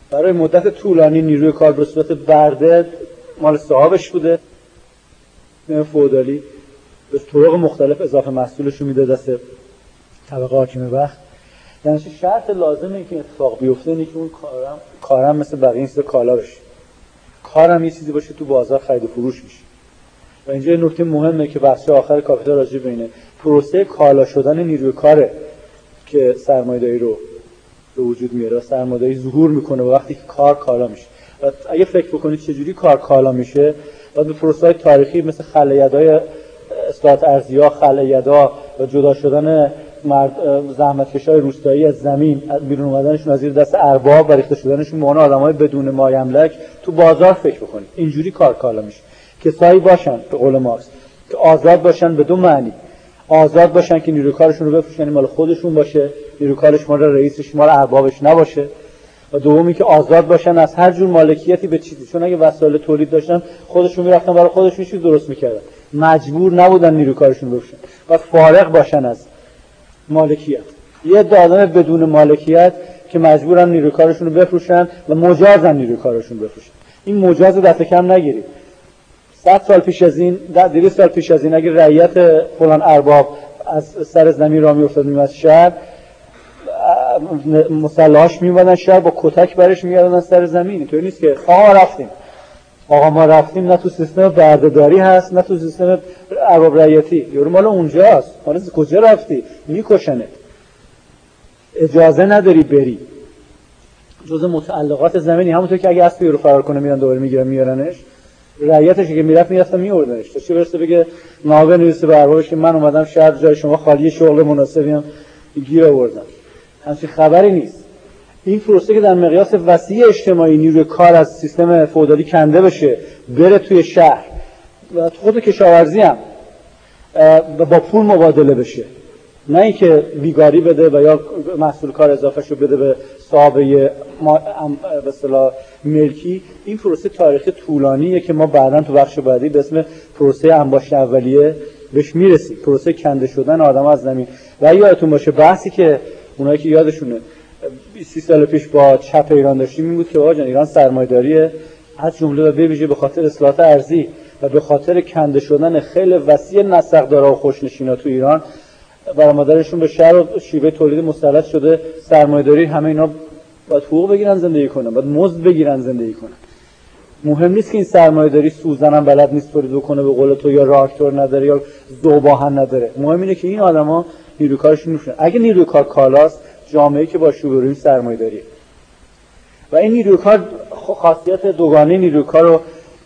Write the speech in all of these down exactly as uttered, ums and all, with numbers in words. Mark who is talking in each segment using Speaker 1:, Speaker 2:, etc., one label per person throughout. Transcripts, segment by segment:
Speaker 1: برای مدت طولانی نیروی کار به صورت برده مال صاحبش بوده، فئودالی به طرق مختلف اضافه محصولش رو میده دست طبقه حاکم وقت. یعنی شرط لازمه این که اتفاق بیفته اینه که اون کارم کارم مثل بقیه این چیزا کالا بشه، کارم یه چیزی باشه تو بازار خرید و فروش میشه. و اینجا یه نکته مهمه که بحث آخر کاپیتال راجع به اینه، پروسه کالا شدن نیروی کاره که سرمایه‌داری رو به وجود میاره، سرمایه‌داری ظهور میکنه و وقتی که کار کالا میشه. و اگه فکر بکنید چجوری کار کالا میشه، بعد به پروسه‌های تاریخی مثل خلأیدای اصلاحات ارضیه‌ها، خلأیدا و جدا شدن مرد زحمتکشای روستایی از زمین، بیرون اومدنشون از زیر دست ارباب و ریخته شدنشون به عنوان آدمای بدون مایملک تو بازار فکر بکنید. اینجوری کار کالا میشه. کسایی باشن به قول مارکس که آزاد باشن به دو معنی، آزاد باشن که نیروی کارشون رو بفروشن مال خودشون باشه، نیروی کارش مال رئیسش مال اربابش نباشه، و دومی که آزاد باشن از هر جور مالکیتی به چیزی، چون اگه وسایل تولید داشتن خودشون میرفتن برای خودشون چیز درست میکردن، مجبور نبودن نیروی کارشون بفروشن و فارغ باشن از مالکیت. یه آدم بدون مالکیت که مجبورن نیروی کارشون رو بفروشن و مجازن نیروی کارشون بفروشن. این مجاز دست کم نگیرید. صد سال پیش از این، دویست سال پیش از این اگه رعیت فلان ارباب از سر زمین را میافتاد میومد شهر، مسلحاش میومدن شهر با کتک برش میگردن سر زمین. اینطوری نیست که آقا رفتیم آقا ما رفتیم، نه تو سیستم بردهداری هست نه تو سیستم ارباب رعیتی. یارو مال اونجاست، حالا کجا رفتی؟ میکشنت، اجازه نداری بری. جزء متعلقات زمینی، همونطور که اگه اسب یارو فرار کنه میرن دوباره میگیرن میارنش، رعیتش که میرفت میرفتن میوردنش. تا چه برسه بگه نامه نویسه به اربابش که من اومدم شهر جای شما خالی، شغل مناسبی هم گیر آوردم. همچین خبری نیست. این پروسه که در مقیاس وسیع اجتماعی نیروی کار از سیستم فئودالی کنده بشه بره توی شهر و خود کشاورزی هم با پول مبادله بشه، نه اینکه بیگاری بده و یا محصول کار اضافه شو بده به صاحب به اصطلاح ملکی. این پروسه تاریخی طولانیه که ما بعداً تو بخش بعدی به اسم پروسه انباشت اولیه بهش میرسیم، پروسه کنده شدن آدم از زمین. و یادتون باشه بحثی که اونایی که یادشونه سی سال پیش با چپ ایران داشتیم این بود که آقا ایران سرمایه‌داریه، از جمله و به ویژه به خاطر اصلاحات ارضی و به خاطر کنده شدن خیلی وسیع نسق‌دارا و خوشنشینا تو ایران، برآمدنشون به شهر و شیوه تولید مسلط شده، سرمایه‌داری همه اینا باید حقوق بگیرن زندگی کنن، باید مزد بگیرن زندگی کنن. مهم نیست که این سرمایه‌داری سوزنم بلد نیست تولید بکنه به قول تو، یا راکتور نداره یا ذوب‌آهن نداره. مهم اینه که این آدما نیروی کارشون میشن. اگه نیروی کار کالاست، جامعه‌ای که با روبروی سرمایه‌داری و این نیروی کار خاصیت دوگانه نیروی کار رو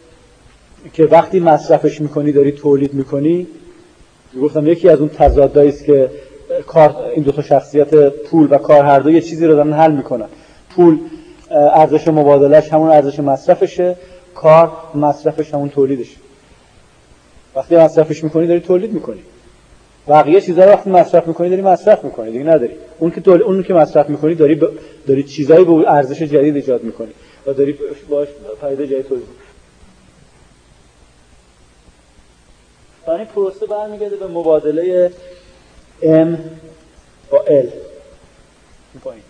Speaker 1: که وقتی مصرفش میکنی داری تولید میکنی، گفتم یکی از اون تضادایی است که کار این دو تا شخصیت پول و کار هر دو یه چیزی رو دارن حل میکنن. پول ارزش مبادلهش همون ارزش مصرفشه، کار مصرفش همون تولیدشه. وقتی مصرفش میکنی داری تولید میکنی، بقیه چیزا رو وقتی مصرف میکنی داری مصرف میکنی، دیگه نداری. اون که تول... اون که مصرف میکنی داری ب... داری چیزایی به ارزش جدید ایجاد میکنی و داری باش فایده جدید تولید میکنی. یعنی پروسه برمیگرده به مبادله M با L. این پایین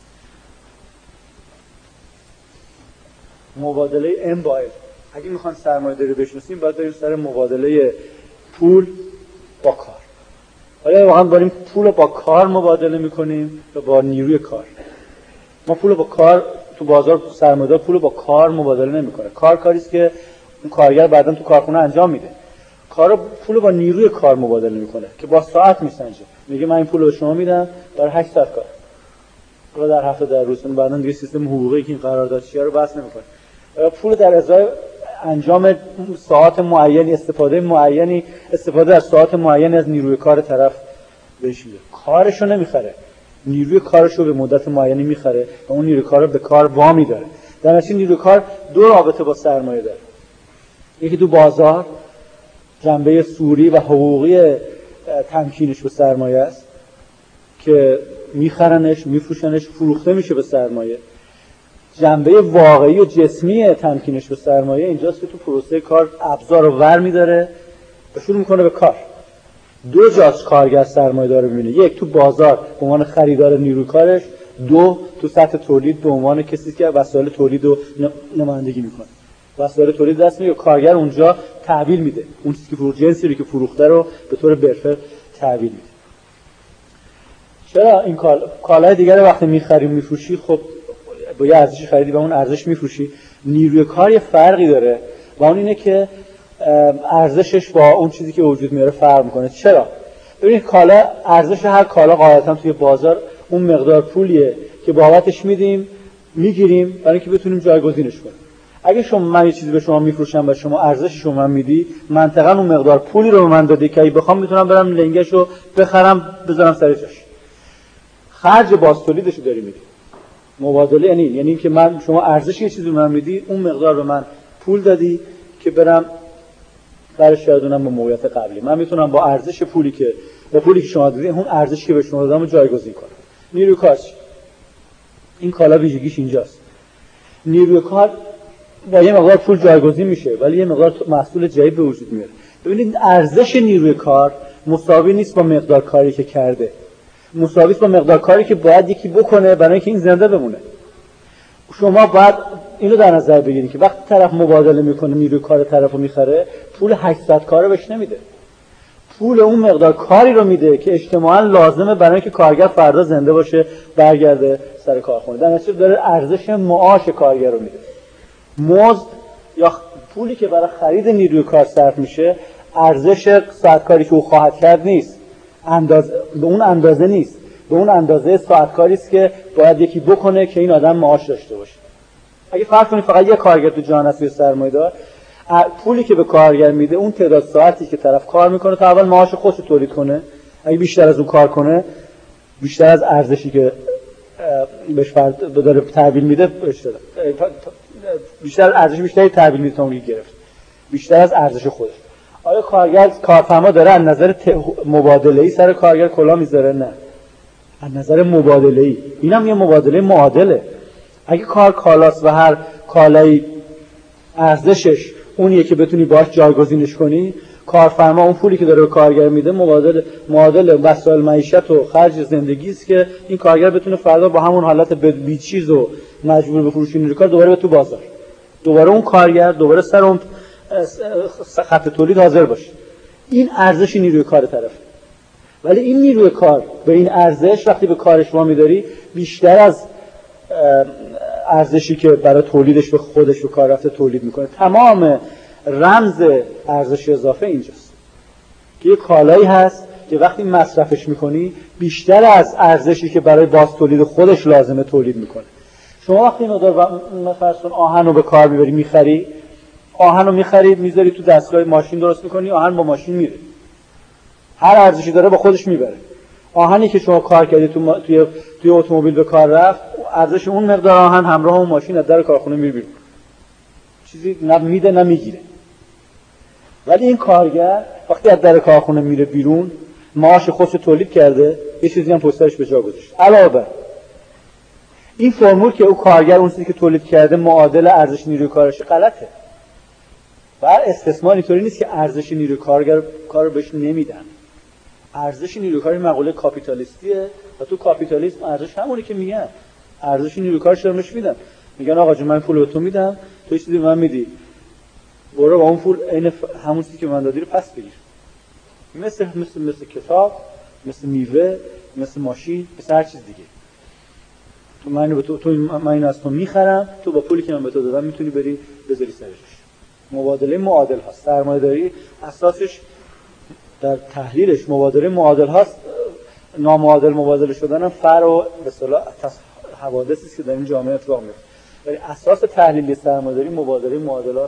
Speaker 1: مبادله M با L. اگه میخوان سرمایه‌داری رو بشناسیم باید بریم سر مبادله پول با کار. حالا واقعا داریم پول با کار مبادله میکنیم و با نیروی کار. ما پول با کار تو بازار تو سرمایه‌دار پول با کار مبادله نمیکنه. کار کاری است که اون کارگر بعداً تو کارخونه انجام میده. کارو پول با نیروی کار مبادله میکنه که با ساعت میسنجه. میگه من این پول رو به شما میدم برای هشت ساعت کار. رو در هفته در روز. اون بعداً دیگه سیستم حقوقی که این قراردادچی‌ها رو بحث نمیکنه. پول در ازای انجام ساعت معینی، استفاده معینی، استفاده از ساعت معینی از نیروی کار طرف بهش میده. کارشو نمیخره، نیروی کارشو به مدت معینی میخره و اون نیروی کار رو به کار وامی داره. در نتیجه نیروی کار دو رابطه با سرمایه داره. یکی تو بازار جنبه سوری و حقوقی تمکینش به سرمایه است که میخرنش، میفروشنش، فروخته میشه به سرمایه. جنبه واقعی و جسمی تمکینش به سرمایه اینجاست که تو پروسه کار ابزار رو ور میداره و شروع میکنه به کار. دو جاست کارگر سرمایه‌دار رو می‌بینه، یک تو بازار به عنوان خریدار نیروی کارش دو تو سطح تولید به عنوان کسی که وسایل تولید رو نمایندگی میکنه. وسایل تولید دست میگیره، کارگر اونجا تحویل میده، اون چیزی که فروخت، جنسی رو که فروخته رو به طور برفر تحویل میده. چرا این کالا کالای دیگه رو وقتی میخریم میفروشی، خب با یه ارزشی خریدی و اون ارزش میفروشی، نیروی کار یه فرقی داره و اون اینه که ارزشش با اون چیزی که وجود میاره فرق میکنه. چرا؟ ببینید کالا، ارزش هر کالا قاعدتا توی بازار اون مقدار پولیه که بابتش میدیم میگیریم برای اینکه بتونیم جایگزینش کنیم. اگه شما من یه چیزی به شما میفروشم و شما ارزشش رو من میدی، منطقاً اون مقدار پولی رو به من دادی که بخوام میتونم برم لنگشو بخرم بذارم سر جاش. خرج باز-تولیدش رو داری میدی. مبادله یعنی یعنی اینکه من شما ارزش یه چیزی رو من میدی، اون مقدار به من پول دادی که برم برش گردونم به موقعیت قبلی. من میتونم با ارزش پولی که با پولی که شما دادی اون ارزشی که به شما دادم رو جایگزین کنم. نیروی کار این کالا ویژگیش اینجاست. نیروی کار با یه مقدار پول جایگزین میشه ولی یه مقدار محصول جدید به وجود میاره. ببینید ارزش نیروی کار مساوی نیست با مقدار کاری که کرده. مساوی است با مقدار کاری که باید یکی بکنه برای اینکه این زنده بمونه. شما باید اینو در نظر بگیرید که وقتی طرف مبادله میکنه نیروی کار طرفو میخره، پول هشتصد کارو بهش نمیده. پول اون مقدار کاری رو میده که اجتماعاً لازمه برای اینکه کارگر فردا زنده باشه برگرده سر کارخونه. در نتیجه داره ارزش معاش کارگر رو میده. مزد یا پولی که برای خرید نیروی کار صرف میشه، ارزش ساعت کاری که او خواهد کرد نیست. اندازه به اون اندازه نیست. به اون اندازه ساعت کاری است که باید یکی بکنه که این آدم معاش داشته باشه. اگه فرض کنید فقط یک کارگر تو جهان هست یا سرمایه‌دار، پولی که به کارگر میده اون تعداد ساعتی که طرف کار میکنه تا اول معاش خودش رو تولید کنه. اگه بیشتر از اون کار کنه، بیشتر از ارزشی که بهش فرد داره تحویل میده، بیشتر ارزش بیشتری تحویل میده تا اون گرفت. بیشتر از ارزش خودش. آیا کارگر کارفرما داره از نظر مبادله‌ای سر کارگر کلا میذاره؟ نه. از نظر مبادله‌ای. اینم یه مبادله معادله. اگه کار کالاست و هر کالایی ارزشش اونیه که بتونی باهاش جایگزینش کنی، کارفرما اون پولی که داره به کارگر میده مبادل معادل وسایل معیشت و خرج زندگی است که این کارگر بتونه فردا با همون حالت بی چیز و مجبور به فروش نیروی کار دوباره به تو بازار، دوباره اون کارگر دوباره سر اون خط تولید حاضر باشه. این ارزش نیروی کار طرف. ولی این نیروی کار به این ارزش وقتی به کارش وامی داری، بیشتر از ارزشی که برای تولیدش به خودش به کار رفته تولید میکنه. تمام رمز ارزش اضافه اینجاست که یه کالایی هست که وقتی مصرفش میکنی بیشتر از ارزشی که برای باز تولید خودش لازمه تولید میکنه. شما وقتی مقدار مثلا آهن رو به کار میبری میخری، آهن رو میخری میذاری تو دستگاه ماشین درست میکنی، آهن با ماشین میره، هر ارزشی داره با خودش میبره. آهنی که شما کار کردی تو ما... توی توی اتومبیل به کار رفت، ارزش اون مقدار آهن همراه اون ماشین از در کارخونه میره بیرون، چیزی نه میده نه میگیره. ولی این کارگر وقتی از در کارخونه میره بیرون، معاش خودش تولید کرده، یه چیزی هم پشتش به جا گذاشته. علاوه بر این فرمول که او کارگر اون چیزی که تولید کرده معادل ارزش نیروی کارشه، غلطه. بر استثمار اینطوری نیست که ارزش نیروی کارگر کارو بهش نمیدن. ارزش نیروی کار مقوله کاپیتالیستیه و تو کاپیتالیسم ارزش همونی که میگن. ارزش نیروی کارش رو بهش میدن. میگن آقا جون من پول به تو میدم، تو چیزی به من میدی، برو با اون پول عین همون چیزی که من دادی رو پس بگیر. مثل مثل مثل کتاب، مثل میوه، مثل ماشین، مثل هر چیز دیگه. تو من به تو تو من این از تو میخرم، تو با پولی که من به تو دادم میتونی بری بذاری سرش. مبادله معادل هست. سرمایه‌داری اساسش در تحلیلش مبادله معادل هست. نامعادل مبادله شدن فرع و به اصطلاح حوادثی است که در این جامعه اتفاق میفته. ولی اساس تحلیلی سرمایه‌داری مبادله معادلات،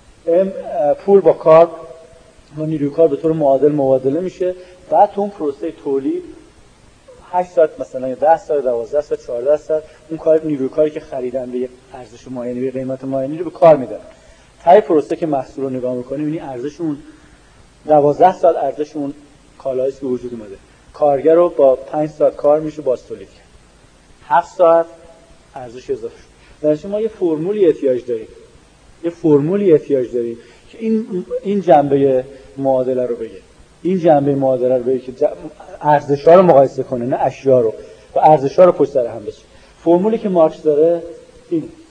Speaker 1: پول با کار با نیروی کار به طور معادل مبادله میشه. بعد تو اون پروسه تولید هشت ساعت مثلا یا ده ساعت، دوازده ساعت، چهارده ساعت اون کار نیروی کاری که خریدن به یک ارزش معینی به قیمت معینی رو به کار میدن. تای پروسه که محصول رو نگاه می‌کنی می‌بینی ارزش اون دوازده ساعت ارزش اون کالایی که وجود اومده. کارگر رو با پنج ساعت کار میشه باز تولید کرد. هفت ساعت ارزش اضافه شد. در نتیجه ما یه فرمولی احتیاج داریم. یه فرمولی احتیاج داریم که این این جنبه معادله رو بگه. این جنبه معادله رو بگه که ارزش‌ها رو مقایسه کنه، نه اشیا رو. و ارزش‌ها رو پشت سر هم بذاره. فرمولی که مارکس داره اینه.